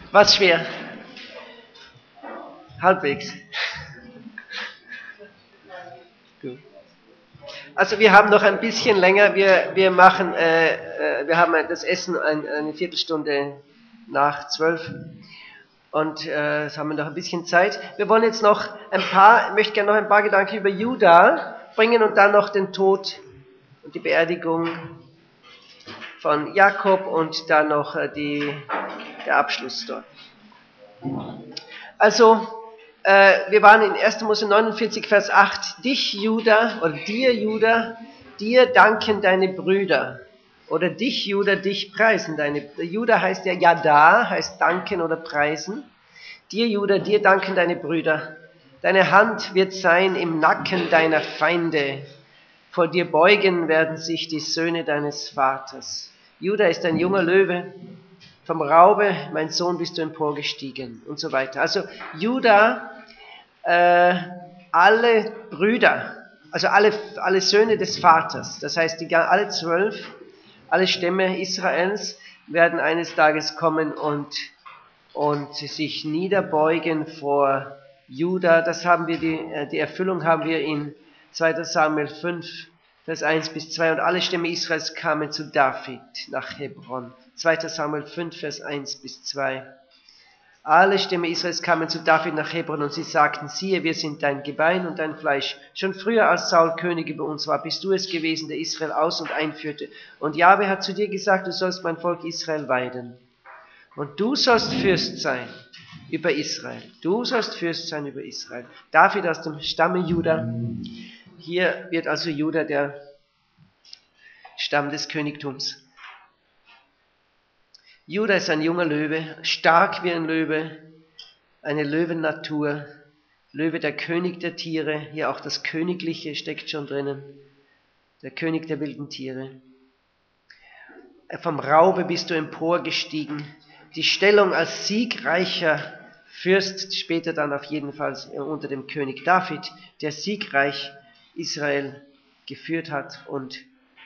Was schwer? Halbwegs. Gut. Also wir haben noch ein bisschen länger. Wir haben das Essen eine Viertelstunde nach 12 und jetzt haben wir noch ein bisschen Zeit. Wir wollen jetzt noch ich möchte gerne noch ein paar Gedanken über Juda bringen und dann noch den Tod und die Beerdigung von Jakob und dann noch der Abschluss dort. Also, wir waren in 1. Mose 49, Vers 8. Dich, Juda, oder dir, Juda, dir danken deine Brüder. Oder dich, Juda, dich preisen deine. Juda heißt ja Yada, heißt danken oder preisen. Dir, Juda, dir danken deine Brüder. Deine Hand wird sein im Nacken deiner Feinde. Vor dir beugen werden sich die Söhne deines Vaters. Juda ist ein junger Löwe. Vom Raube, mein Sohn, bist du emporgestiegen und so weiter. Also Juda, alle Brüder, also alle Söhne des Vaters, das heißt alle 12, alle Stämme Israels werden eines Tages kommen und sich niederbeugen vor Juda. Das haben wir, die Erfüllung haben wir in 2. Samuel 5, Vers 1 bis 2. Und alle Stämme Israels kamen zu David nach Hebron. 2. Samuel 5, Vers 1 bis 2. Alle Stämme Israels kamen zu David nach Hebron und sie sagten, siehe, wir sind dein Gebein und dein Fleisch. Schon früher, als Saul König über uns war, bist du es gewesen, der Israel aus- und einführte. Und Jahwe hat zu dir gesagt, du sollst mein Volk Israel weiden. Und du sollst Fürst sein über Israel. Du sollst Fürst sein über Israel. David aus dem Stamme Juda. Hier wird also Juda der Stamm des Königtums. Juda ist ein junger Löwe, stark wie ein Löwe, eine Löwennatur, Löwe der König der Tiere, hier auch das Königliche steckt schon drinnen, der König der wilden Tiere. Vom Raube bist du emporgestiegen, die Stellung als siegreicher Fürst, später dann auf jeden Fall unter dem König David, der siegreich Israel geführt hat und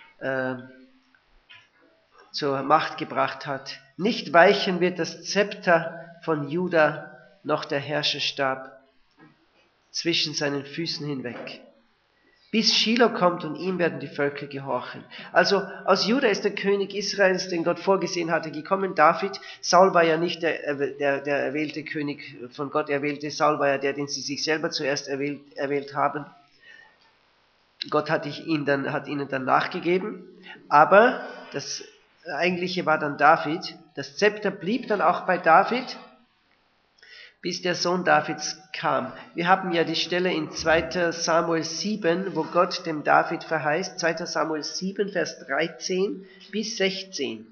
zur Macht gebracht hat. Nicht weichen wird das Zepter von Juda, noch der Herrscherstab zwischen seinen Füßen hinweg. Bis Shiloh kommt und ihm werden die Völker gehorchen. Also aus Juda ist der König Israels, den Gott vorgesehen hatte, gekommen. David, Saul war ja nicht der erwählte König, von Gott erwählte. Saul war ja der, den sie sich selber zuerst erwählt haben. Gott hat ihnen dann nachgegeben. Aber das Eigentliche war dann David. Das Zepter blieb dann auch bei David, bis der Sohn Davids kam. Wir haben ja die Stelle in 2. Samuel 7, wo Gott dem David verheißt, 2. Samuel 7, Vers 13 bis 16.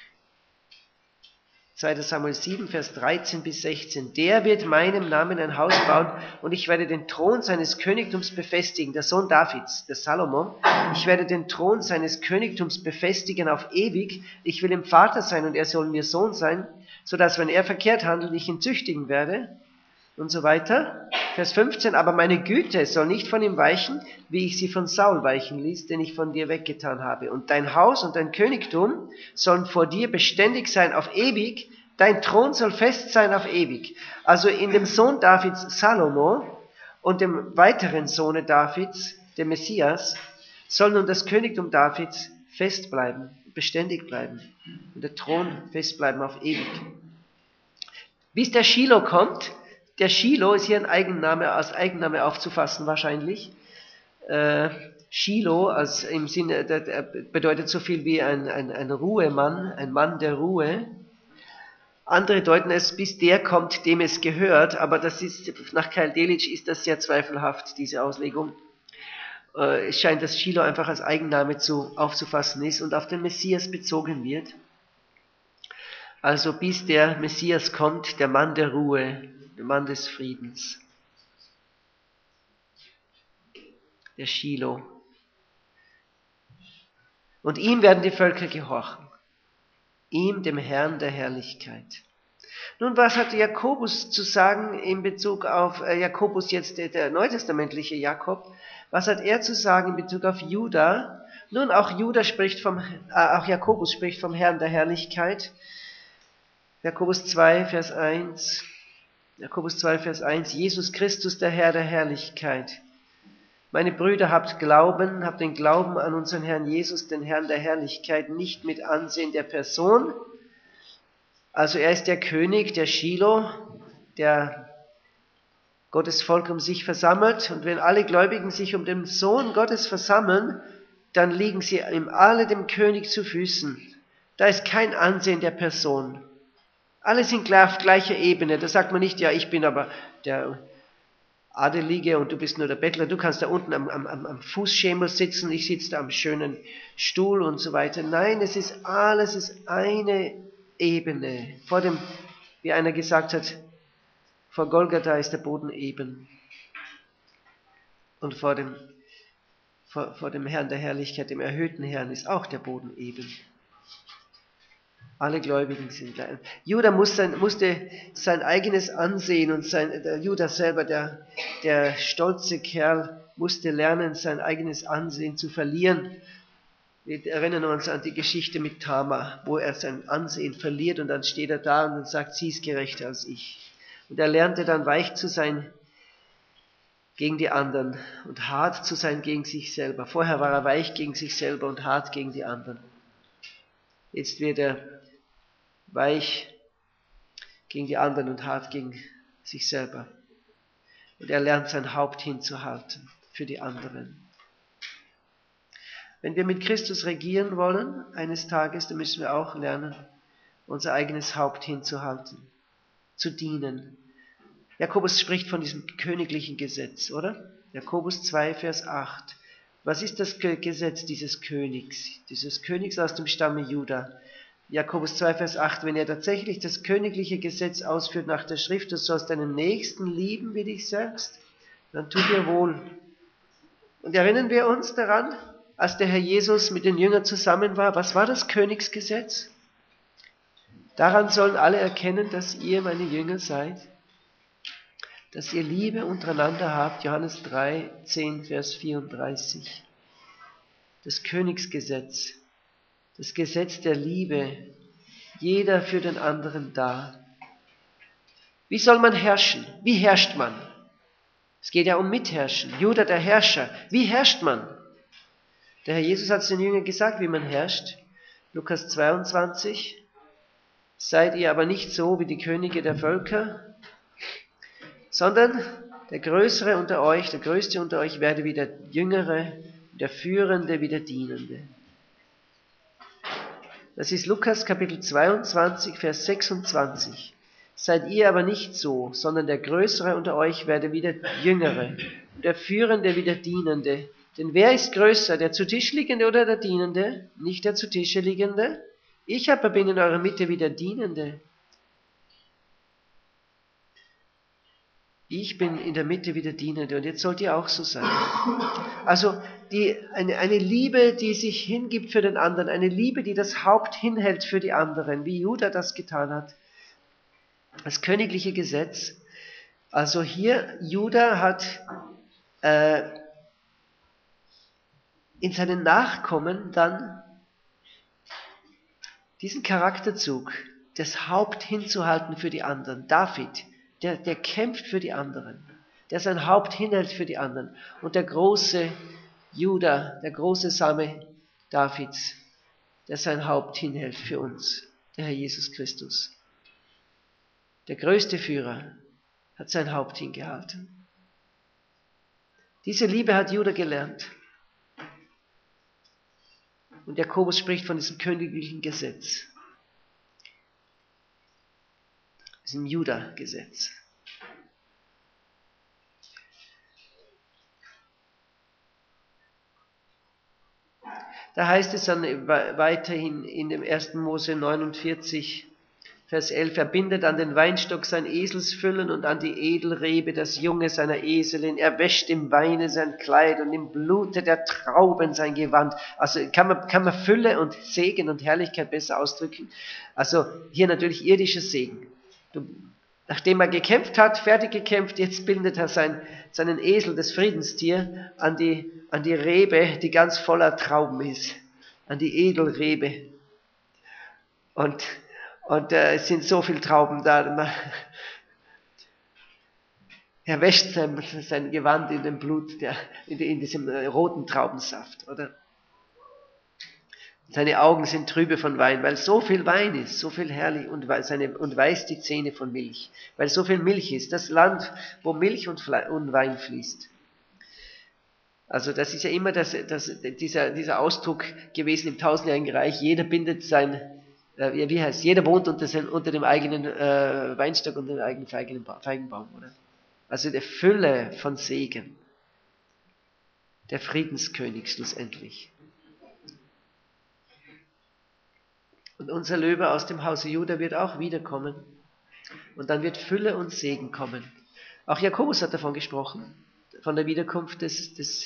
2. Samuel 7, Vers 13 bis 16. Der wird meinem Namen ein Haus bauen und ich werde den Thron seines Königtums befestigen. Der Sohn Davids, der Salomon. Ich werde den Thron seines Königtums befestigen auf ewig. Ich will ihm Vater sein und er soll mir Sohn sein, sodass, wenn er verkehrt handelt, ich ihn züchtigen werde. Und so weiter. Vers 15. Aber meine Güte soll nicht von ihm weichen, wie ich sie von Saul weichen ließ, den ich von dir weggetan habe. Und dein Haus und dein Königtum sollen vor dir beständig sein auf ewig. Dein Thron soll fest sein auf ewig. Also in dem Sohn Davids Salomo und dem weiteren Sohne Davids, dem Messias, soll nun das Königtum Davids fest bleiben, beständig bleiben. Und der Thron fest bleiben auf ewig. Bis der Shiloh kommt. Der Shiloh ist hier ein Eigenname, als Eigenname aufzufassen wahrscheinlich. Shiloh im Sinne, bedeutet so viel wie ein Ruhemann, ein Mann der Ruhe. Andere deuten es, bis der kommt, dem es gehört, aber das ist, nach Keil Delitzsch ist das sehr zweifelhaft, diese Auslegung. Es scheint, dass Shiloh einfach als Eigenname aufzufassen ist und auf den Messias bezogen wird. Also bis der Messias kommt, der Mann der Ruhe, der Mann des Friedens, der Shiloh. Und ihm werden die Völker gehorchen, ihm, dem Herrn der Herrlichkeit. Nun, was hat Jakobus zu sagen in Bezug auf Jakobus, jetzt der neutestamentliche Jakob, was hat er zu sagen in Bezug auf Juda? Nun, auch Jakobus spricht vom Herrn der Herrlichkeit. Jakobus 2, Vers 1. Jakobus 2, Vers 1. Jesus Christus, der Herr der Herrlichkeit. Meine Brüder, habt den Glauben an unseren Herrn Jesus, den Herrn der Herrlichkeit, nicht mit Ansehen der Person. Also er ist der König, der Shiloh, der Gottes Volk um sich versammelt. Und wenn alle Gläubigen sich um den Sohn Gottes versammeln, dann liegen sie ihm alle dem König zu Füßen. Da ist kein Ansehen der Person. Alle sind auf gleicher Ebene. Da sagt man nicht, ja, ich bin aber der Adelige und du bist nur der Bettler. Du kannst da unten am Fußschemel sitzen, ich sitze da am schönen Stuhl und so weiter. Nein, es ist eine Ebene. Wie einer gesagt hat, vor Golgatha ist der Boden eben. Und vor dem Herrn der Herrlichkeit, dem erhöhten Herrn, ist auch der Boden eben. Alle Gläubigen sind gleich. Judah musste sein eigenes Ansehen und Judah selber, der stolze Kerl, musste lernen, sein eigenes Ansehen zu verlieren. Wir erinnern uns an die Geschichte mit Tamar, wo er sein Ansehen verliert und dann steht er da und dann sagt, sie ist gerechter als ich. Und er lernte dann weich zu sein gegen die anderen und hart zu sein gegen sich selber. Vorher war er weich gegen sich selber und hart gegen die anderen. Jetzt wird er weich gegen die anderen und hart gegen sich selber. Und er lernt sein Haupt hinzuhalten für die anderen. Wenn wir mit Christus regieren wollen, eines Tages, dann müssen wir auch lernen, unser eigenes Haupt hinzuhalten, zu dienen. Jakobus spricht von diesem königlichen Gesetz, oder? Jakobus 2, Vers 8. Was ist das Gesetz dieses Königs aus dem Stamme Juda? Jakobus 2, Vers 8. Wenn er tatsächlich das königliche Gesetz ausführt nach der Schrift, du sollst deinen Nächsten lieben wie dich selbst, dann tu dir wohl. Und erinnern wir uns daran, als der Herr Jesus mit den Jüngern zusammen war, was war das Königsgesetz? Daran sollen alle erkennen, dass ihr meine Jünger seid, dass ihr Liebe untereinander habt, Johannes 3, 10, Vers 34. Das Königsgesetz, das Gesetz der Liebe, jeder für den anderen da. Wie soll man herrschen? Wie herrscht man? Es geht ja um Mitherrschen. Judah, der Herrscher. Wie herrscht man? Der Herr Jesus hat es den Jüngern gesagt, wie man herrscht. Lukas 22. Seid ihr aber nicht so wie die Könige der Völker, sondern der Größte unter euch werde wie der Jüngere, der Führende wie der Dienende. Das ist Lukas Kapitel 22, Vers 26. Seid ihr aber nicht so, sondern der Größere unter euch werde wie der Jüngere, der Führende wie der Dienende. Denn wer ist größer, der zu Tisch liegende oder der Dienende? Nicht der zu Tische liegende. Ich aber bin in eurer Mitte wie der Dienende. Ich bin in der Mitte wie der Dienende und jetzt sollt ihr auch so sein. Also eine Liebe, die sich hingibt für den anderen, eine Liebe, die das Haupt hinhält für die anderen, wie Judah das getan hat. Das königliche Gesetz. Also hier, Judah hat in seinen Nachkommen dann diesen Charakterzug, das Haupt hinzuhalten für die anderen. David, der kämpft für die anderen, der sein Haupt hinhält für die anderen. Und der große Judah, der große Same Davids, der sein Haupt hinhält für uns, der Herr Jesus Christus. Der größte Führer hat sein Haupt hingehalten. Diese Liebe hat Judah gelernt. Und Jakobus spricht von diesem königlichen Gesetz. Diesem Judah-Gesetz. Da heißt es dann weiterhin in dem 1. Mose 49, Vers 11, er bindet an den Weinstock sein Eselsfüllen und an die Edelrebe das Junge seiner Eselin. Er wäscht im Weine sein Kleid und im Blute der Trauben sein Gewand. Also kann man Fülle und Segen und Herrlichkeit besser ausdrücken. Also hier natürlich irdischer Segen. Nachdem er gekämpft hat, fertig gekämpft, jetzt bindet er seinen Esel, das Friedenstier, an die Rebe, die ganz voller Trauben ist. An die Edelrebe. Und Und es sind so viele Trauben da. Er wäscht sein Gewand in dem Blut, in diesem roten Traubensaft, oder? Seine Augen sind trübe von Wein, weil so viel Wein ist, so viel herrlich und weiß die Zähne von Milch, weil so viel Milch ist. Das Land, wo Milch und Wein fließt. Also das ist ja immer dieser Ausdruck gewesen im tausendjährigen Reich. Jeder bindet jeder wohnt unter dem eigenen Weinstock und dem eigenen Feigenbaum, oder? Also der Fülle von Segen. Der Friedenskönig schlussendlich. Und unser Löwe aus dem Hause Juda wird auch wiederkommen. Und dann wird Fülle und Segen kommen. Auch Jakobus hat davon gesprochen, von der Wiederkunft des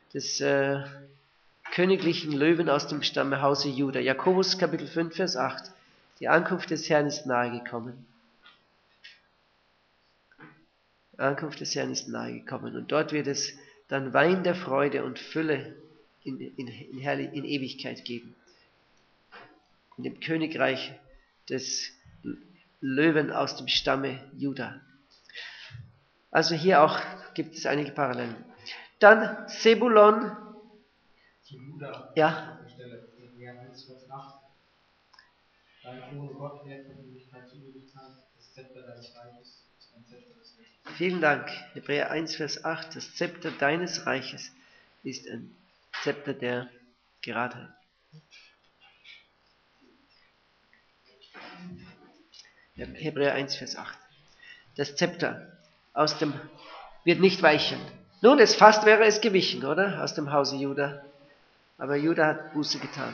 königlichen Löwen aus dem Stammhause Juda. Jakobus Kapitel 5, Vers 8. Die Ankunft des Herrn ist nahe gekommen. Die Ankunft des Herrn ist nahe gekommen. Und dort wird es dann Wein der Freude und Fülle in Ewigkeit geben. In dem Königreich des Löwen aus dem Stamme Juda. Also hier auch gibt es einige Parallelen. Dann Sebulon. Juda. Ja. Dein Thron, Gott, der von Ewigkeit zu Ewigkeit, das Zepter deines Reiches ist ein Zepter des Rechts. Vielen Dank. Hebräer 1, Vers 8. Das Zepter deines Reiches ist ein Zepter der Geradheit. Hebräer 1, Vers 8. Das Zepter wird nicht weichen. Nun, fast wäre es gewichen, oder? Aus dem Hause Juda. Aber Juda hat Buße getan.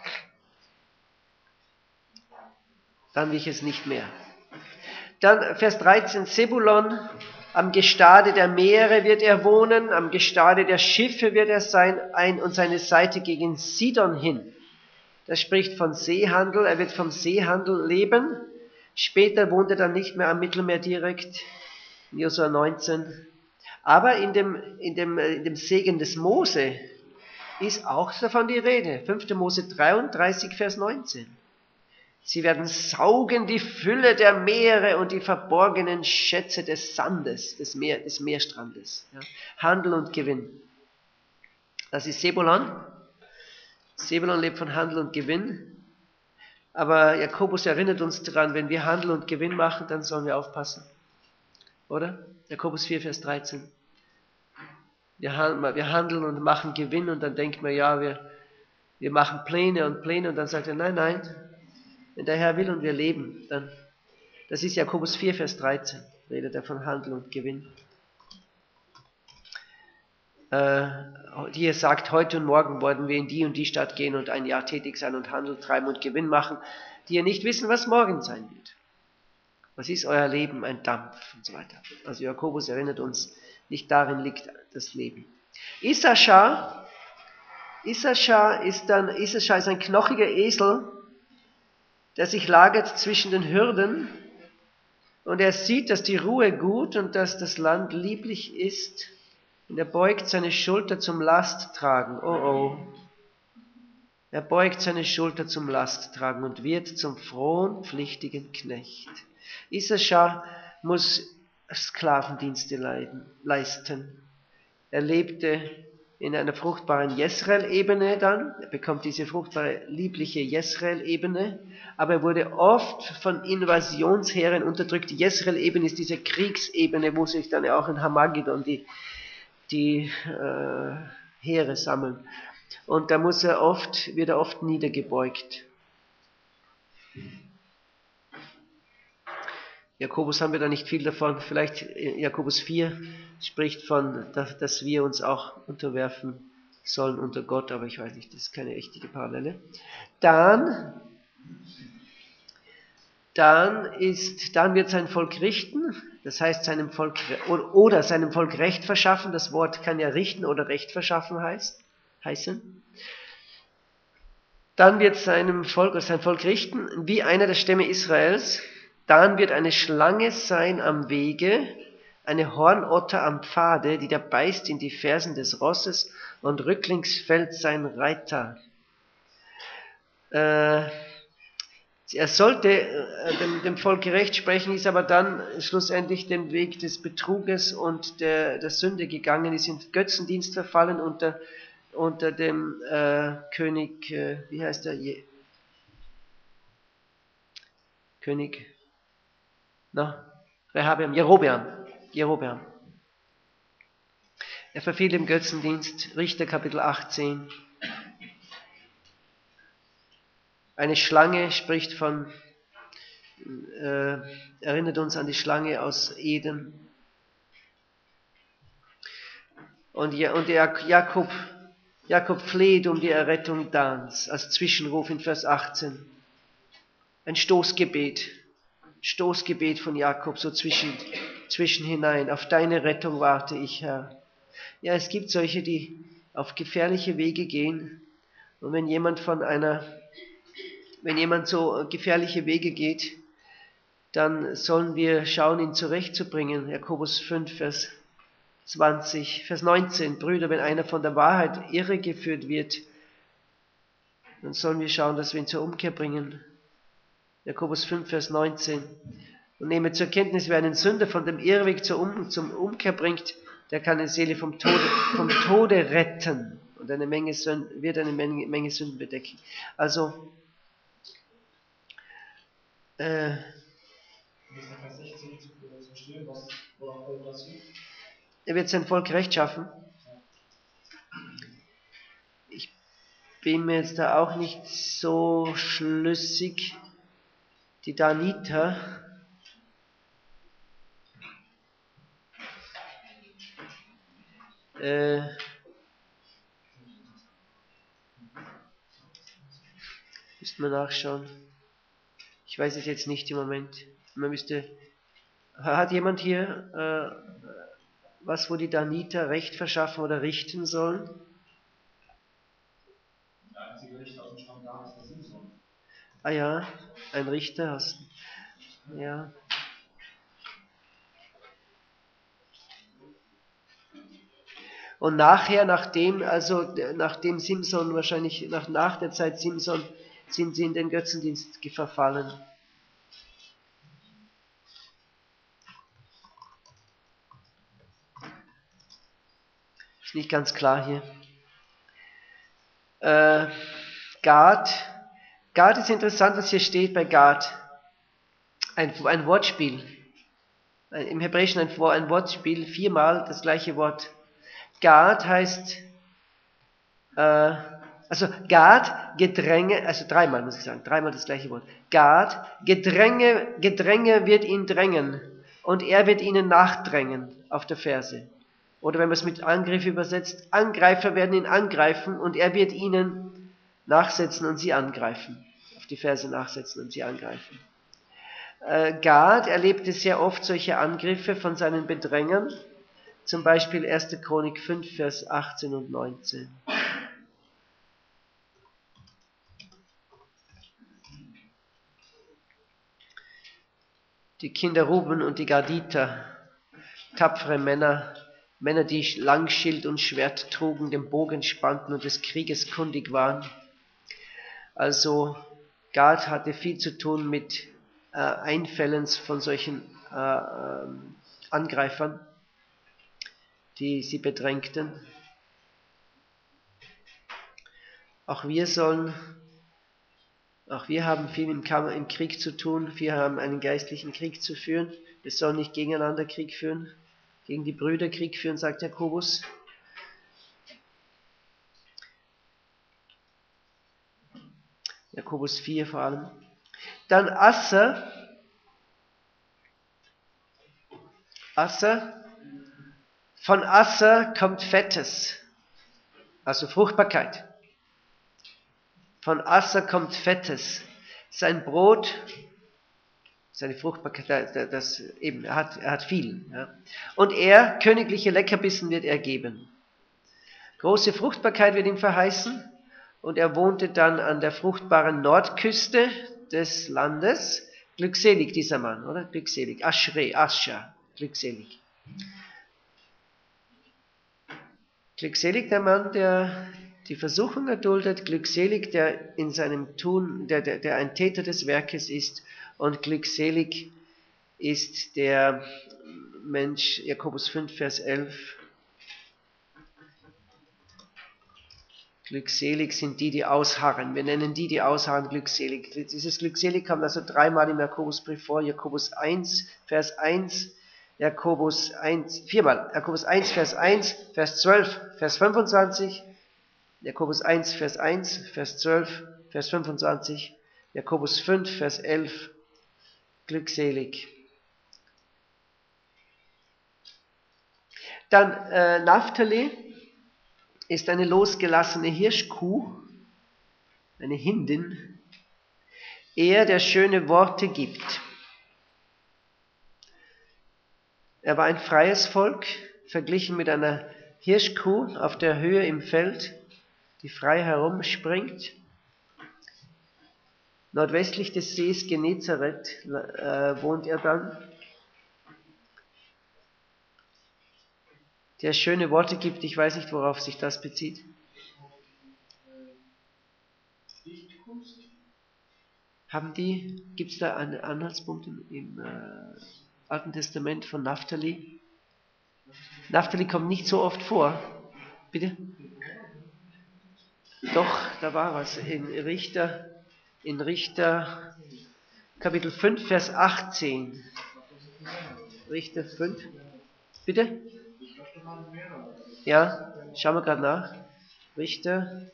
Dann wich es nicht mehr. Dann Vers 13, Sebulon, am Gestade der Meere wird er wohnen, am Gestade der Schiffe wird er sein, und seine Seite gegen Sidon hin. Das spricht von Seehandel, er wird vom Seehandel leben. Später wohnt er dann nicht mehr am Mittelmeer direkt, in Josua 19. Aber in dem Segen des Mose ist auch davon die Rede. 5. Mose 33, Vers 19. Sie werden saugen die Fülle der Meere und die verborgenen Schätze des Sandes, des Meerstrandes. Ja. Handel und Gewinn. Das ist Sebulon. Sebulon lebt von Handel und Gewinn. Aber Jakobus erinnert uns daran, wenn wir Handel und Gewinn machen, dann sollen wir aufpassen. Oder? Jakobus 4, Vers 13. Wir handeln und machen Gewinn und dann denkt man, ja, wir machen Pläne und dann sagt er, nein, wenn der Herr will und wir leben, dann, das ist Jakobus 4, Vers 13, redet er von Handel und Gewinn. Hier sagt, heute und morgen wollen wir in die und die Stadt gehen und ein Jahr tätig sein und Handel treiben und Gewinn machen, die ihr nicht wissen, was morgen sein wird. Was ist euer Leben? Ein Dampf und so weiter. Also Jakobus erinnert uns, nicht darin liegt das Leben. Issachar ist ein knochiger Esel, der sich lagert zwischen den Hürden und er sieht, dass die Ruhe gut und dass das Land lieblich ist und er beugt seine Schulter zum Lasttragen. Oh. Er beugt seine Schulter zum Lasttragen und wird zum frohen, pflichtigen Knecht. Issachar muss Sklavendienste leisten. Er lebte in einer fruchtbaren Jesrael-Ebene dann. Er bekommt diese fruchtbare, liebliche Jesrael-Ebene. Aber er wurde oft von Invasionsheeren unterdrückt. Die Jesrael-Ebene ist diese Kriegsebene, wo sich dann auch in Hamagedon die Heere sammeln. Und da wird er oft niedergebeugt. Jakobus haben wir da nicht viel davon. Vielleicht Jakobus 4 spricht von, dass wir uns auch unterwerfen sollen unter Gott, aber ich weiß nicht, das ist keine echte Parallele. Dann wird sein Volk richten, das heißt seinem Volk Recht verschaffen. Das Wort kann ja richten oder Recht verschaffen heißen. Dann wird sein Volk richten, wie einer der Stämme Israels. Dann wird eine Schlange sein am Wege, eine Hornotter am Pfade, die da beißt in die Fersen des Rosses und rücklings fällt sein Reiter. Er sollte dem Volk Recht sprechen, ist aber dann schlussendlich den Weg des Betruges und der Sünde gegangen, ist in Götzendienst verfallen unter dem König, wie heißt er? König, Jerobeam. Er verfiel dem Götzendienst, Richter Kapitel 18. Eine Schlange spricht erinnert uns an die Schlange aus Eden. Und Jakob fleht um die Errettung Dans als Zwischenruf in Vers 18. Ein Stoßgebet von Jakob, so zwischen hinein. Auf deine Rettung warte ich, Herr. Ja, es gibt solche, die auf gefährliche Wege gehen. Und wenn jemand so gefährliche Wege geht, dann sollen wir schauen, ihn zurechtzubringen. Jakobus 5, Vers 19. Brüder, wenn einer von der Wahrheit irregeführt wird, dann sollen wir schauen, dass wir ihn zur Umkehr bringen. Jakobus 5, Vers 19. Und nehme zur Kenntnis, wer einen Sünder von dem Irrweg zum Umkehr bringt, der kann eine Seele vom Tode retten und wird eine Menge Sünden bedecken. Also, Vers 16 zu verstehen, worauf basiert. Er wird sein Volk Recht schaffen. Ich bin mir jetzt da auch nicht so schlüssig. Die Daniter, müsste man nachschauen. Ich weiß es jetzt nicht im Moment. Hat jemand hier wo die Daniter Recht verschaffen oder richten sollen? Der einzige Richter aus dem Stamm da ist der Simson. Ah ja, ein Richter hast du. Ja. Und nachher, nachdem Simson wahrscheinlich, nach der Zeit Simson, sind sie in den Götzendienst verfallen. Ist nicht ganz klar hier. Gad ist interessant, was hier steht bei Gad. Ein Wortspiel. Im Hebräischen ein Wortspiel, 4-mal das gleiche Wort. Gad heißt, Gad, Gedränge, also 3-mal muss ich sagen, 3-mal das gleiche Wort. Gad, Gedränge wird ihn drängen und er wird ihnen nachdrängen auf der Ferse. Oder wenn man es mit Angriff übersetzt, Angreifer werden ihn angreifen und er wird ihnen nachsetzen und sie angreifen. Auf die Ferse nachsetzen und sie angreifen. Gad erlebte sehr oft solche Angriffe von seinen Bedrängern. Zum Beispiel 1. Chronik 5, Vers 18 und 19. Die Kinder Ruben und die Gaditer, tapfere Männer, die Langschild und Schwert trugen, den Bogen spannten und des Krieges kundig waren. Also Gad hatte viel zu tun mit Einfällen von solchen Angreifern, die sie bedrängten. Auch wir haben viel im Krieg zu tun. Wir haben einen geistlichen Krieg zu führen. Wir sollen nicht gegeneinander Krieg führen, gegen die Brüder Krieg führen, sagt Jakobus. Jakobus 4 vor allem. Dann Asser. Von Asser kommt Fettes, also Fruchtbarkeit. Von Asser kommt Fettes. Sein Brot, seine Fruchtbarkeit, er hat viel. Ja. Und königliche Leckerbissen wird er geben. Große Fruchtbarkeit wird ihm verheißen. Und er wohnte dann an der fruchtbaren Nordküste des Landes. Glückselig dieser Mann, oder? Glückselig. Ascher. Glückselig. Glückselig der Mann, der die Versuchung erduldet, glückselig, der in seinem Tun, der ein Täter des Werkes ist, und glückselig ist der Mensch, Jakobus 5, Vers 11, glückselig sind die, die ausharren. Wir nennen die ausharren, glückselig. Dieses glückselig kommt also dreimal im Jakobusbrief vor. Jakobus 1, Vers 1, Jakobus 1, viermal. Jakobus 1, Vers 1, Vers 12, Vers 25. Jakobus 1, Vers 1, Vers 12, Vers 25. Jakobus 5, Vers 11, glückselig. Dann Naphtali ist eine losgelassene Hirschkuh, eine Hindin, er, der schöne Worte gibt. Er war ein freies Volk, verglichen mit einer Hirschkuh auf der Höhe im Feld, die frei herumspringt. Nordwestlich des Sees Genezareth wohnt er dann, der schöne Worte gibt. Ich weiß nicht, worauf sich das bezieht. Gibt es da einen Anhaltspunkt im Alten Testament von Naphtali? Naphtali kommt nicht so oft vor. Bitte? Doch, da war was. In Richter Kapitel 5, Vers 18. Richter 5. Bitte? Ja, schauen wir gerade nach. Richter.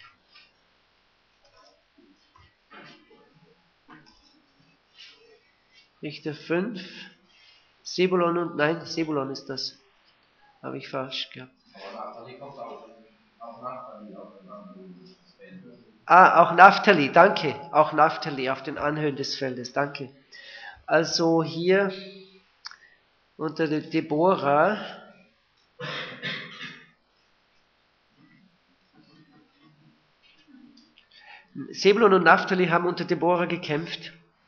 Richter 5. Sebulon ist das. Habe ich falsch gehabt. Auch Naphtali, danke. Auch Naphtali auf den Anhöhen des Feldes, danke. Also hier unter der Deborah. Sebulon und Naphtali haben unter Deborah gekämpft.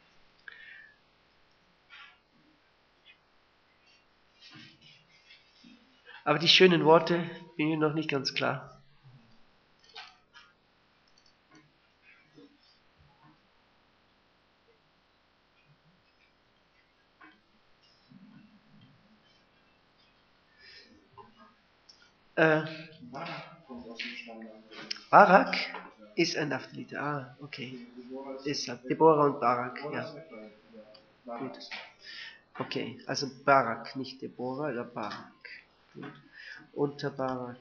Aber die schönen Worte bin ich noch nicht ganz klar. Barak ist ein Naphthaliter. Ah, okay. Deshalb Deborah und Barak, ja. Gut. Okay, also Barak, nicht Deborah, oder Barak. Gut. Unter Barak.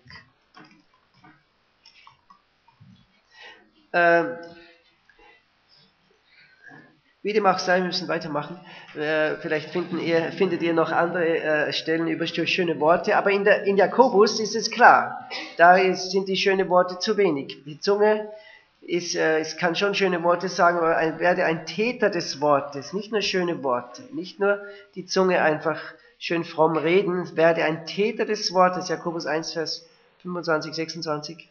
Wie dem auch sei, wir müssen weitermachen. Vielleicht findet ihr noch andere Stellen über schöne Worte, aber in Jakobus ist es klar, sind die schönen Worte zu wenig. Die Zunge es kann schon schöne Worte sagen, aber werde ein Täter des Wortes, nicht nur schöne Worte, nicht nur die Zunge einfach schön fromm reden, werde ein Täter des Wortes, Jakobus 1, Vers 25, 26.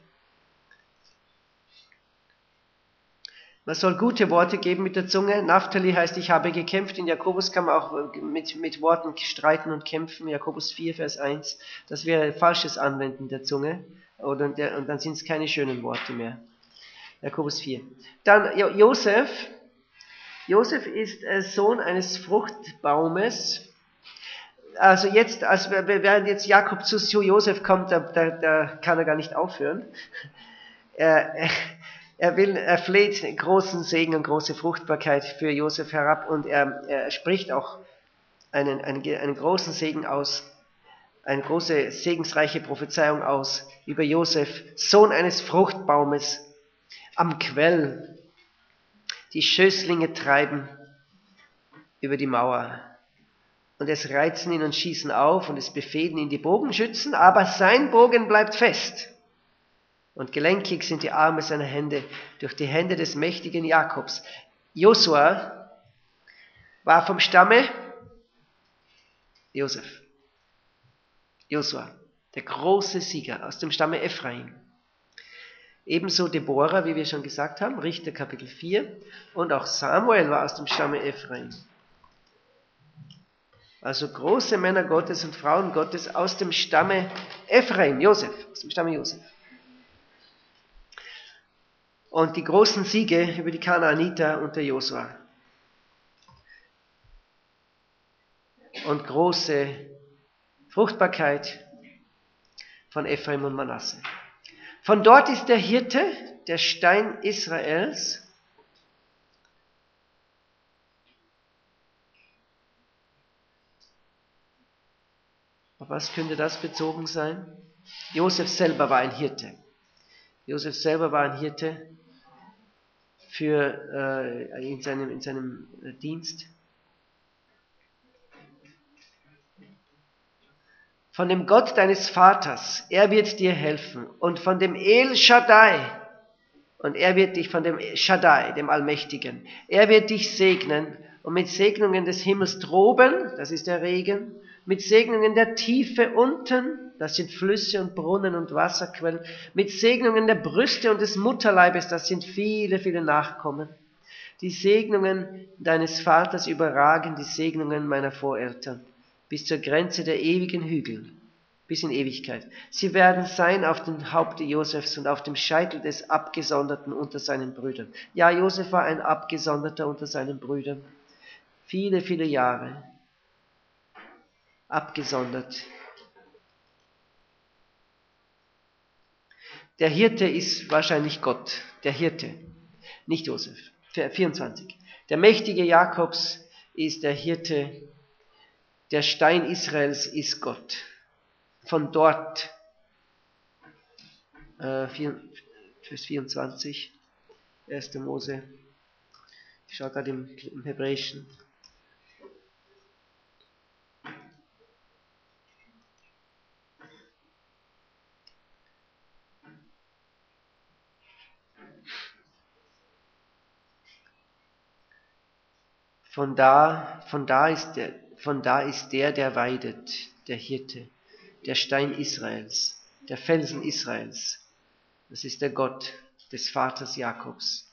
Man soll gute Worte geben mit der Zunge. Naphtali heißt, ich habe gekämpft. In Jakobus kann man auch mit Worten streiten und kämpfen. Jakobus 4, Vers 1. Das wäre falsches Anwenden der Zunge. Und dann sind es keine schönen Worte mehr. Jakobus 4. Dann Josef. Josef ist Sohn eines Fruchtbaumes. Also während jetzt Jakob zu Josef kommt, da kann er gar nicht aufhören. Er fleht großen Segen und große Fruchtbarkeit für Josef herab und er spricht auch einen großen Segen aus, eine große segensreiche Prophezeiung aus über Josef, Sohn eines Fruchtbaumes am Quell. Die Schößlinge treiben über die Mauer und es reizen ihn und schießen auf und es befehden ihn die Bogenschützen, aber sein Bogen bleibt fest. Und gelenkig sind die Arme seiner Hände durch die Hände des mächtigen Jakobs. Josua war vom Stamme Josef. Josua, der große Sieger aus dem Stamme Ephraim. Ebenso Deborah, wie wir schon gesagt haben, Richter Kapitel 4. Und auch Samuel war aus dem Stamme Ephraim. Also große Männer Gottes und Frauen Gottes aus dem Stamme Ephraim, Josef, aus dem Stamme Josef. und die großen Siege über die Kanaaniter unter Josua. Und große Fruchtbarkeit von Ephraim und Manasse. Von dort ist der Hirte, der Stein Israels. Auf was könnte das bezogen sein? Josef selber war ein Hirte. Josef selber war ein Hirte in seinem Dienst. Von dem Gott deines Vaters, er wird dir helfen. Und von dem El Shaddai, und er wird dich, von dem Shaddai, dem Allmächtigen, er wird dich segnen und mit Segnungen des Himmels droben, das ist der Regen, mit Segnungen der Tiefe unten, das sind Flüsse und Brunnen und Wasserquellen, mit Segnungen der Brüste und des Mutterleibes, das sind viele, viele Nachkommen. Die Segnungen deines Vaters überragen die Segnungen meiner Voreltern, bis zur Grenze der ewigen Hügel, bis in Ewigkeit. Sie werden sein auf dem Haupte Josefs und auf dem Scheitel des Abgesonderten unter seinen Brüdern. Ja, Josef war ein Abgesonderter unter seinen Brüdern. Viele, viele Jahre. Abgesondert. Der Hirte ist wahrscheinlich Gott. Der Hirte, nicht Josef. 24. Der mächtige Jakobs ist der Hirte. Der Stein Israels ist Gott. Von dort, Vers 24, 1. Mose, ich schaue gerade im Hebräischen. Von da ist der weidet, der Hirte, der Stein Israels, der Felsen Israels. Das ist der Gott des Vaters Jakobs.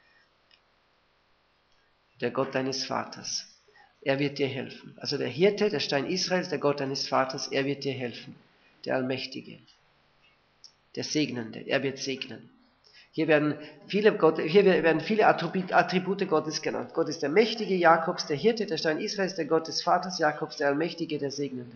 Der Gott deines Vaters. Er wird dir helfen. Also der Hirte, der Stein Israels, der Gott deines Vaters, er wird dir helfen. Der Allmächtige, der Segnende, er wird segnen. Hier werden viele Attribute Gottes genannt. Gott ist der Mächtige Jakobs, der Hirte, der Stein Israels, der Gott des Vaters Jakobs, der Allmächtige, der Segnende.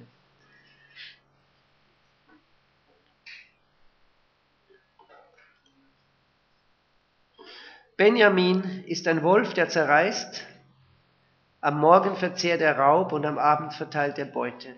Benjamin ist ein Wolf, der zerreißt. Am Morgen verzehrt er Raub und am Abend verteilt er Beute.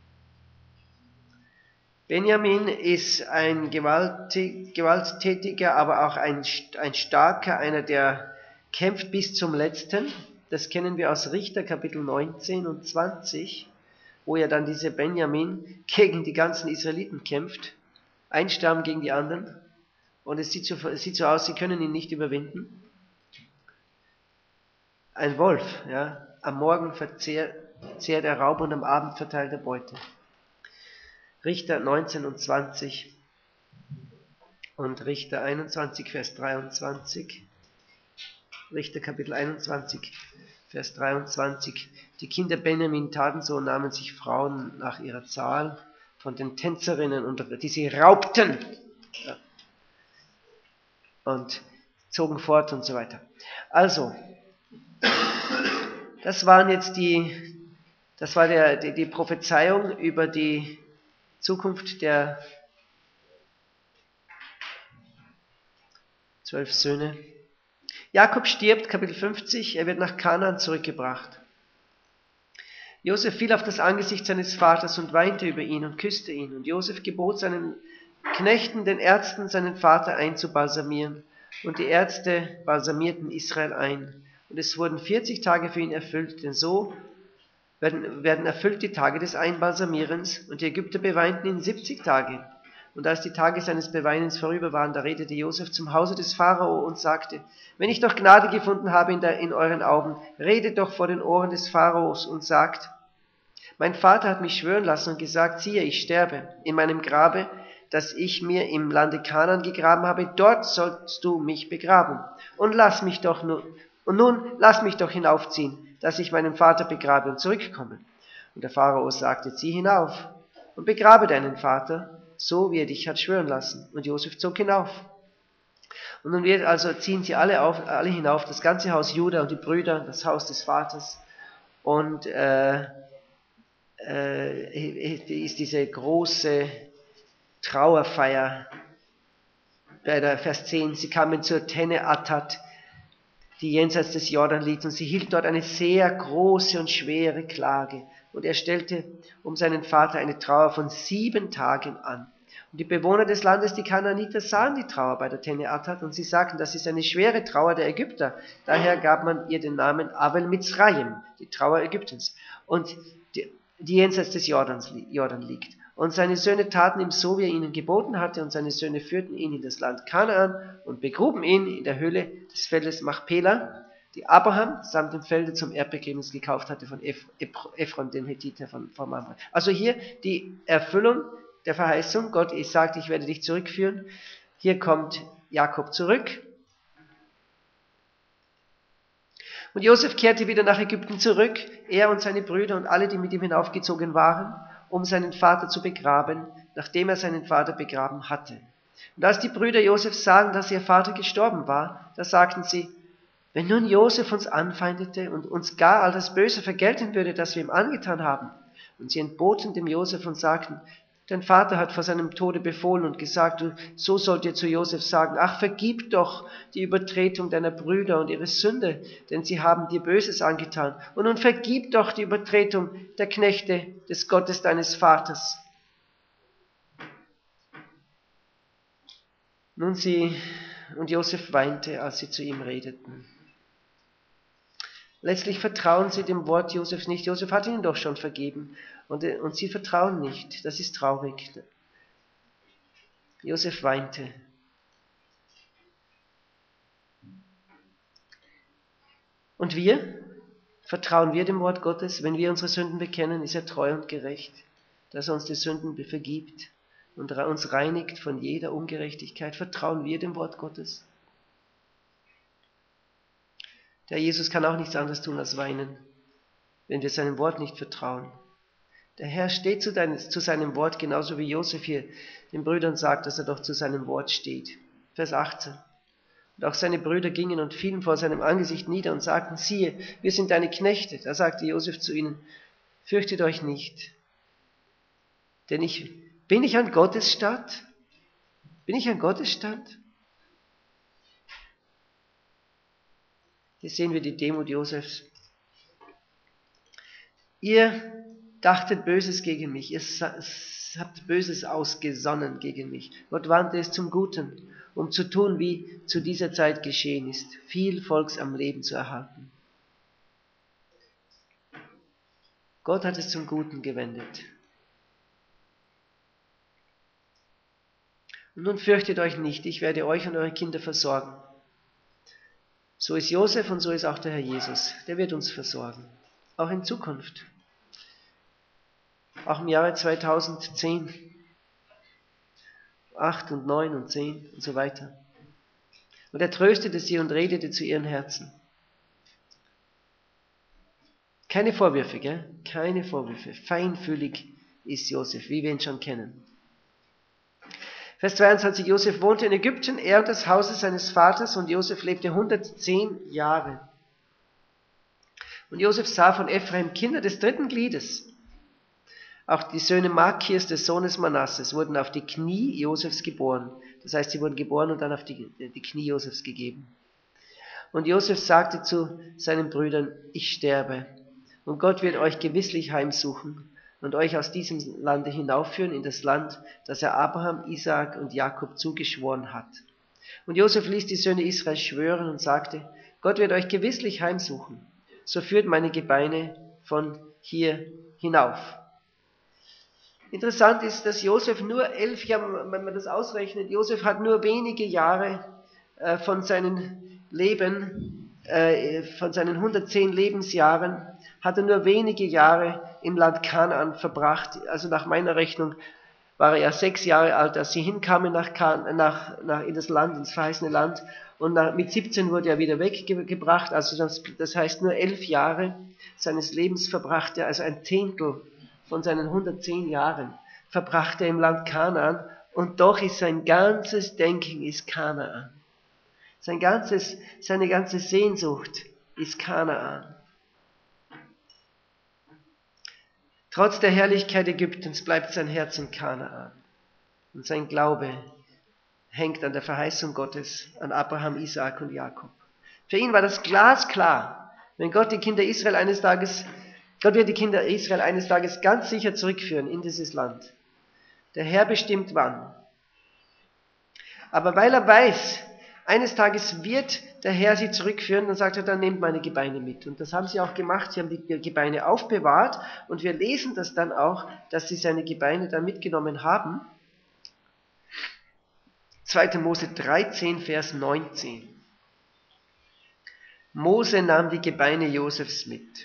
Benjamin ist ein gewalttätiger, aber auch ein starker, einer, der kämpft bis zum Letzten. Das kennen wir aus Richter Kapitel 19 und 20, wo ja dann dieser Benjamin gegen die ganzen Israeliten kämpft. Ein Stamm gegen die anderen. Und es sieht so aus, sie können ihn nicht überwinden. Ein Wolf, ja. Am Morgen verzehrt er Raub und am Abend verteilt er Beute. Richter 19 und 20 und Richter 21, Vers 23. Richter Kapitel 21, Vers 23. Die Kinder Benjamin taten so und nahmen sich Frauen nach ihrer Zahl von den Tänzerinnen, die sie raubten. Ja. Und zogen fort und so weiter. Also, das war die Prophezeiung über die Zukunft der 12 Söhne. Jakob stirbt, Kapitel 50, er wird nach Kanaan zurückgebracht. Josef fiel auf das Angesicht seines Vaters und weinte über ihn und küsste ihn. Und Josef gebot seinen Knechten, den Ärzten, seinen Vater einzubalsamieren. Und die Ärzte balsamierten Israel ein. Und es wurden 40 Tage für ihn erfüllt, denn so werden erfüllt die Tage des Einbalsamierens, und die Ägypter beweinten ihn 70 Tage. Und als die Tage seines Beweinens vorüber waren, da redete Josef zum Hause des Pharao und sagte: Wenn ich doch Gnade gefunden habe in euren Augen, redet doch vor den Ohren des Pharaos und sagt: Mein Vater hat mich schwören lassen und gesagt, siehe, ich sterbe in meinem Grabe, das ich mir im Lande Kanaan gegraben habe, dort sollst du mich begraben. Und nun lass mich doch hinaufziehen, dass ich meinen Vater begrabe und zurückkomme. Und der Pharao sagte: Zieh hinauf und begrabe deinen Vater, so wie er dich hat schwören lassen. Und Josef zog hinauf. Und nun ziehen sie alle hinauf, das ganze Haus Juda und die Brüder, das Haus des Vaters. Und ist diese große Trauerfeier bei der Vers 10. Sie kamen zur Tenne Attat, die jenseits des Jordan liegt, und sie hielten dort eine sehr große und schwere Klage. Und er stellte um seinen Vater eine Trauer von 7 Tagen an. Und die Bewohner des Landes, die Kanaaniter, sahen die Trauer bei der Tenne Attat, und sie sagten, das ist eine schwere Trauer der Ägypter. Daher gab man ihr den Namen Avel Mitzrayim, die Trauer Ägyptens, und die jenseits des Jordan liegt. Und seine Söhne taten ihm so, wie er ihnen geboten hatte, und seine Söhne führten ihn in das Land Kanaan und begruben ihn in der Höhle des Feldes Machpela, die Abraham samt dem Felde zum Erdbegräbnis gekauft hatte von Ephron, dem Hethiter von Mamre. Also hier die Erfüllung der Verheißung. Gott sagt, ich werde dich zurückführen. Hier kommt Jakob zurück. Und Josef kehrte wieder nach Ägypten zurück, er und seine Brüder und alle, die mit ihm hinaufgezogen waren, um seinen Vater zu begraben, nachdem er seinen Vater begraben hatte. Und als die Brüder Josefs sahen, dass ihr Vater gestorben war, da sagten sie, wenn nun Josef uns anfeindete und uns gar all das Böse vergelten würde, das wir ihm angetan haben. Und sie entboten dem Josef und sagten, dein Vater hat vor seinem Tode befohlen und gesagt, so sollt ihr zu Josef sagen, ach, vergib doch die Übertretung deiner Brüder und ihre Sünde, denn sie haben dir Böses angetan. Und nun vergib doch die Übertretung der Knechte des Gottes deines Vaters. Und Josef weinte, als sie zu ihm redeten. Letztlich vertrauen sie dem Wort Josefs nicht. Josef hat ihnen doch schon vergeben. Und sie vertrauen nicht. Das ist traurig. Josef weinte. Und wir? Vertrauen wir dem Wort Gottes? Wenn wir unsere Sünden bekennen, ist er treu und gerecht, dass er uns die Sünden vergibt und uns reinigt von jeder Ungerechtigkeit. Vertrauen wir dem Wort Gottes? Der Jesus kann auch nichts anderes tun als weinen, wenn wir seinem Wort nicht vertrauen. Der Herr steht zu seinem Wort, genauso wie Josef hier den Brüdern sagt, dass er doch zu seinem Wort steht. Vers 18. Und auch seine Brüder gingen und fielen vor seinem Angesicht nieder und sagten, siehe, wir sind deine Knechte. Da sagte Josef zu ihnen, fürchtet euch nicht, denn bin ich an Gottes Statt? Bin ich an Gottes Statt? Hier sehen wir die Demut Josefs. Ihr dachtet Böses gegen mich, ihr habt Böses ausgesonnen gegen mich. Gott wandte es zum Guten, um zu tun, wie zu dieser Zeit geschehen ist, viel Volks am Leben zu erhalten. Gott hat es zum Guten gewendet. Und nun fürchtet euch nicht, ich werde euch und eure Kinder versorgen. So ist Josef und so ist auch der Herr Jesus. Der wird uns versorgen, auch in Zukunft. Auch im Jahre 2010, 8 und 9 und 10 und so weiter. Und er tröstete sie und redete zu ihren Herzen. Keine Vorwürfe, gell? Keine Vorwürfe. Feinfühlig ist Josef, wie wir ihn schon kennen. Vers 22, Josef wohnte in Ägypten, er und das Haus seines Vaters, und Josef lebte 110 Jahre. Und Josef sah von Ephraim Kinder des 3. Gliedes. Auch die Söhne Makirs, des Sohnes Manasses, wurden auf die Knie Josefs geboren. Das heißt, sie wurden geboren und dann auf die Knie Josefs gegeben. Und Josef sagte zu seinen Brüdern, ich sterbe, und Gott wird euch gewisslich heimsuchen und euch aus diesem Lande hinaufführen in das Land, das er Abraham, Isaak und Jakob zugeschworen hat. Und Josef ließ die Söhne Israel schwören und sagte, Gott wird euch gewisslich heimsuchen, so führt meine Gebeine von hier hinauf. Interessant ist, dass Josef nur 11 Jahre, wenn man das ausrechnet, Josef hat nur wenige Jahre von seinem Leben, von seinen 110 Lebensjahren, hat er nur wenige Jahre im Land Kanaan verbracht. Also nach meiner Rechnung war er ja 6 Jahre alt, als sie hinkamen in das Land, ins verheißene Land. Und mit 17 wurde er wieder weggebracht. Also das heißt, nur 11 Jahre seines Lebens verbrachte er, also ein Zehntel von seinen 110 Jahren verbrachte er im Land Kanaan. Und doch ist sein ganzes Denken ist Kanaan. Seine ganze Sehnsucht ist Kanaan. Trotz der Herrlichkeit Ägyptens bleibt sein Herz in Kanaan. Und sein Glaube hängt an der Verheißung Gottes an Abraham, Isaak und Jakob. Für ihn war das glasklar. Wenn Gott wird die Kinder Israel eines Tages ganz sicher zurückführen in dieses Land. Der Herr bestimmt wann. Aber weil er weiß, eines Tages wird der Herr sie zurückführen, dann sagt er, dann nehmt meine Gebeine mit. Und das haben sie auch gemacht, sie haben die Gebeine aufbewahrt und wir lesen das dann auch, dass sie seine Gebeine dann mitgenommen haben. 2. Mose 13, Vers 19. Mose nahm die Gebeine Josefs mit.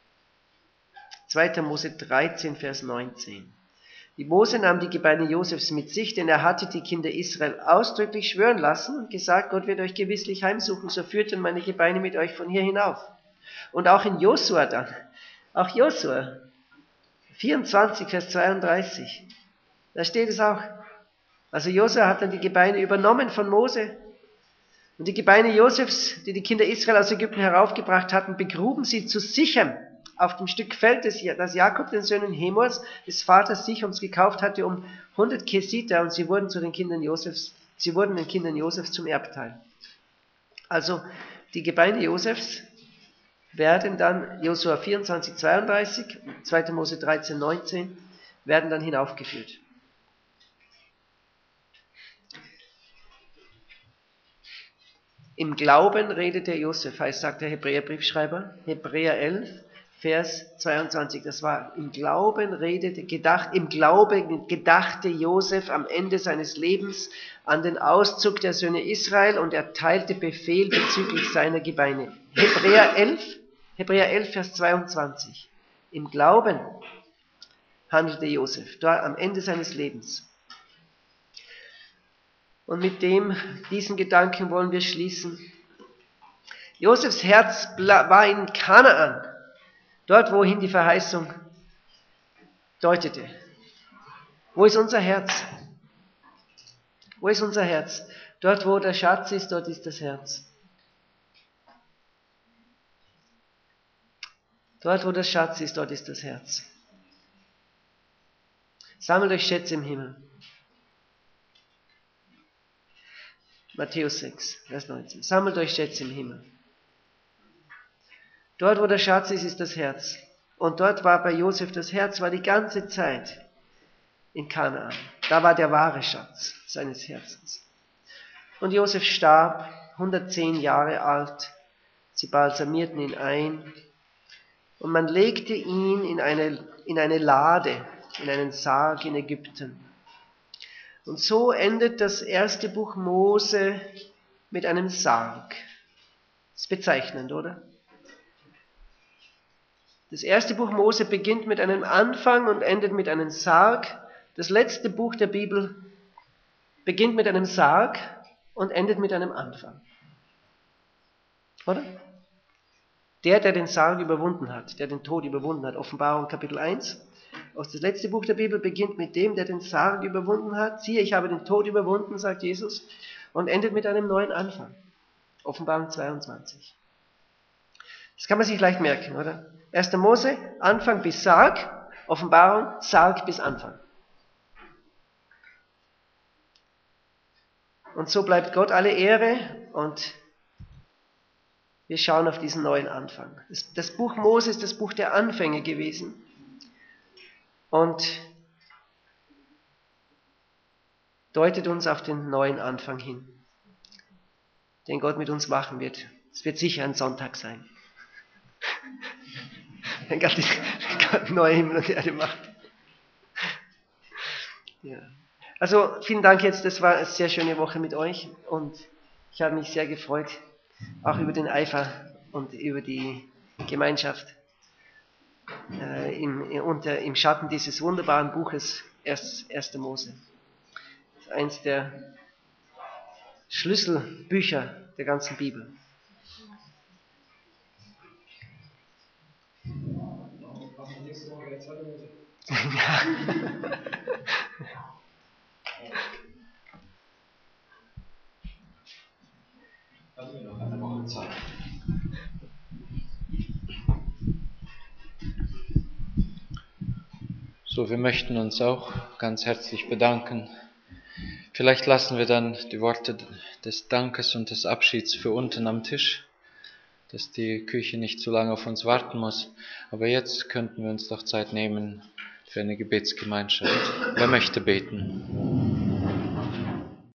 2. Mose 13, Vers 19. Die Mose nahm die Gebeine Josefs mit sich, denn er hatte die Kinder Israel ausdrücklich schwören lassen und gesagt, Gott wird euch gewisslich heimsuchen, so führt dann meine Gebeine mit euch von hier hinauf. Und auch in Josua dann, auch Josua, 24, Vers 32, da steht es auch. Also Josua hat dann die Gebeine übernommen von Mose. Und die Gebeine Josefs, die die Kinder Israel aus Ägypten heraufgebracht hatten, begruben sie zu Sichem, auf dem Stück Feld, das Jakob den Söhnen Hemors, des Vaters Sichons, gekauft hatte, um 100 Kesiter, und sie wurden den Kindern Josefs zum Erbteil. Also die Gebeine Josefs werden dann, Josua 24, 32, 2. Mose 13, 19, werden dann hinaufgeführt. Im Glauben redet der Josef, sagt der Hebräerbriefschreiber, Hebräer 11, Vers 22, das war im Glauben im Glauben gedachte Josef am Ende seines Lebens an den Auszug der Söhne Israel und erteilte Befehl bezüglich seiner Gebeine. Hebräer 11, Vers 22. Im Glauben handelte Josef, dort am Ende seines Lebens. Und mit diesen Gedanken wollen wir schließen. Josefs Herz war in Kanaan, dort wohin die Verheißung deutete. Wo ist unser Herz? Wo ist unser Herz? Dort wo der Schatz ist, dort ist das Herz. Dort wo der Schatz ist, dort ist das Herz. Sammelt euch Schätze im Himmel. Matthäus 6, Vers 19. Sammelt euch Schätze im Himmel. Dort, wo der Schatz ist, ist das Herz. Und dort war bei Josef das Herz, war die ganze Zeit in Kanaan. Da war der wahre Schatz seines Herzens. Und Josef starb, 110 Jahre alt. Sie balsamierten ihn ein. Und man legte ihn in eine Lade, in einen Sarg in Ägypten. Und so endet das erste Buch Mose mit einem Sarg. Das ist bezeichnend, oder? Das erste Buch Mose beginnt mit einem Anfang und endet mit einem Sarg. Das letzte Buch der Bibel beginnt mit einem Sarg und endet mit einem Anfang. Oder? Der den Sarg überwunden hat, der den Tod überwunden hat. Offenbarung Kapitel 1. Auch das letzte Buch der Bibel beginnt mit dem, der den Sarg überwunden hat. Siehe, ich habe den Tod überwunden, sagt Jesus, und endet mit einem neuen Anfang. Offenbarung 22. Das kann man sich leicht merken, oder? 1. Mose, Anfang bis Sarg, Offenbarung, Sarg bis Anfang. Und so bleibt Gott alle Ehre und wir schauen auf diesen neuen Anfang. Das Buch Mose ist das Buch der Anfänge gewesen. Und deutet uns auf den neuen Anfang hin, den Gott mit uns machen wird. Es wird sicher ein Sonntag sein. Wenn Gott neue Himmel und Erde macht. Ja. Also vielen Dank jetzt, das war eine sehr schöne Woche mit euch und ich habe mich sehr gefreut, auch über den Eifer und über die Gemeinschaft im Schatten dieses wunderbaren Buches 1. Mose. Das ist eins der Schlüsselbücher der ganzen Bibel. Ja. Zeit. So, wir möchten uns auch ganz herzlich bedanken. Vielleicht lassen wir dann die Worte des Dankes und des Abschieds für unten am Tisch, dass die Küche nicht zu lange auf uns warten muss. Aber jetzt könnten wir uns doch Zeit nehmen für eine Gebetsgemeinschaft. Wer möchte beten?